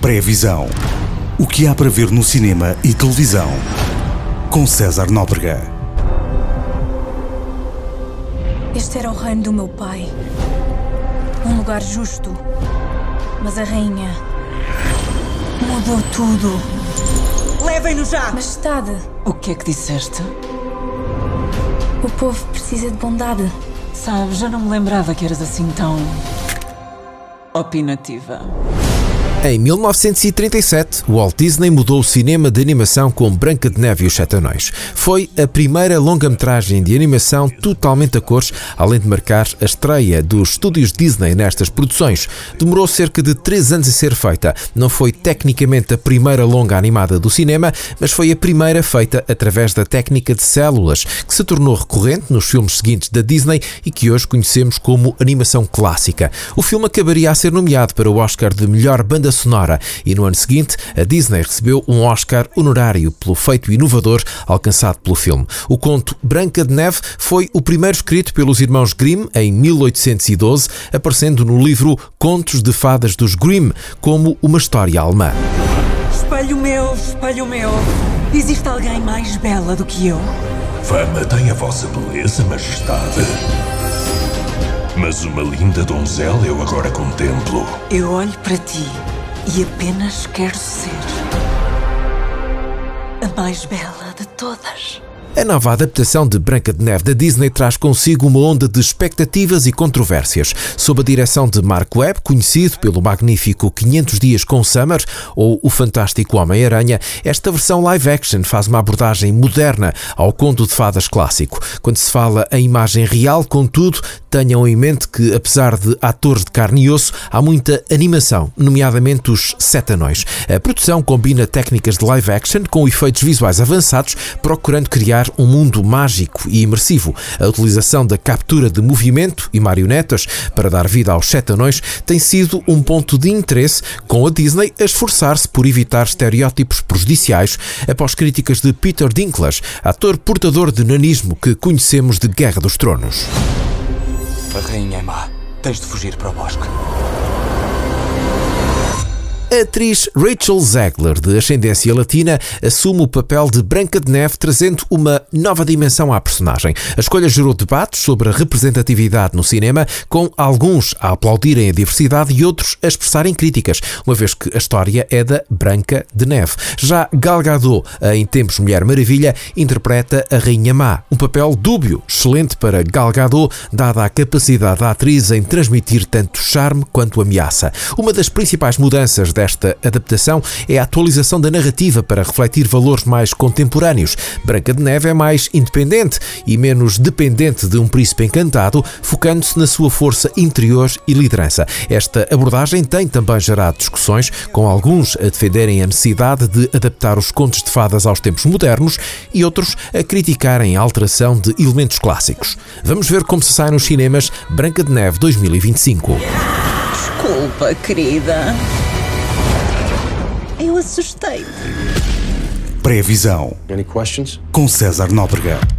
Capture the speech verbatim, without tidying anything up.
Pré-visão. O que há para ver no cinema e televisão. Com César Nóbrega. Este era o reino do meu pai. Um lugar justo. Mas a rainha mudou tudo. Levem-no já! Majestade, O que é que disseste? o povo precisa de bondade. Sabes, já não me lembrava que eras assim tão... opinativa. Em mil novecentos e trinta e sete, Walt Disney mudou o cinema de animação com Branca de Neve e os Sete Anões. Foi a primeira longa-metragem de animação totalmente a cores, além de marcar a estreia dos estúdios Disney nestas produções. Demorou cerca de três anos a ser feita. Não foi tecnicamente a primeira longa animada do cinema, mas foi a primeira feita através da técnica de células, que se tornou recorrente nos filmes seguintes da Disney e que hoje conhecemos como animação clássica. O filme acabaria a ser nomeado para o Oscar de melhor banda sonora e no ano seguinte a Disney recebeu um Oscar honorário pelo feito inovador alcançado pelo filme. O conto Branca de Neve foi o primeiro escrito pelos irmãos Grimm em mil oitocentos e doze, aparecendo no livro Contos de Fadas dos Grimm como uma história alemã. Espelho meu, espelho meu. Existe alguém mais bela do que eu? Fama tem a vossa beleza, majestade. Mas uma linda donzela eu agora contemplo. Eu olho para ti e apenas quero ser a mais bela de todas. A nova adaptação de Branca de Neve da Disney traz consigo uma onda de expectativas e controvérsias. Sob a direção de Mark Webb, conhecido pelo magnífico quinhentos dias com Summer ou o fantástico Homem-Aranha, esta versão live-action faz uma abordagem moderna ao conto de fadas clássico. Quando se fala em imagem real, contudo, tenham em mente que, apesar de atores de carne e osso, há muita animação, nomeadamente os Sete Anões. A produção combina técnicas de live-action com efeitos visuais avançados, procurando criar um mundo mágico e imersivo. A utilização da captura de movimento e marionetas para dar vida aos Sete Anões tem sido um ponto de interesse, com a Disney a esforçar-se por evitar estereótipos prejudiciais após críticas de Peter Dinklage, ator portador de nanismo que conhecemos de Guerra dos Tronos. A rainha é má. Tens de fugir para o bosque. A atriz Rachel Zegler, de ascendência latina, assume o papel de Branca de Neve, trazendo uma nova dimensão à personagem. A escolha gerou debates sobre a representatividade no cinema, com alguns a aplaudirem a diversidade e outros a expressarem críticas, uma vez que a história é da Branca de Neve. Já Gal Gadot, em Tempos Mulher Maravilha, interpreta a Rainha Má, um papel dúbio, excelente para Gal Gadot, dada a capacidade da atriz em transmitir tanto charme quanto ameaça. Uma das principais mudanças desta adaptação é a atualização da narrativa para refletir valores mais contemporâneos. Branca de Neve é mais independente e menos dependente de um príncipe encantado, focando-se na sua força interior e liderança. Esta abordagem tem também gerado discussões, com alguns a defenderem a necessidade de adaptar os contos de fadas aos tempos modernos e outros a criticarem a alteração de elementos clássicos. Vamos ver como se sai nos cinemas Branca de Neve dois mil e vinte e cinco. Desculpa, querida. Eu assustei-te. Pré-visão. Any questions? Com César Nóbrega.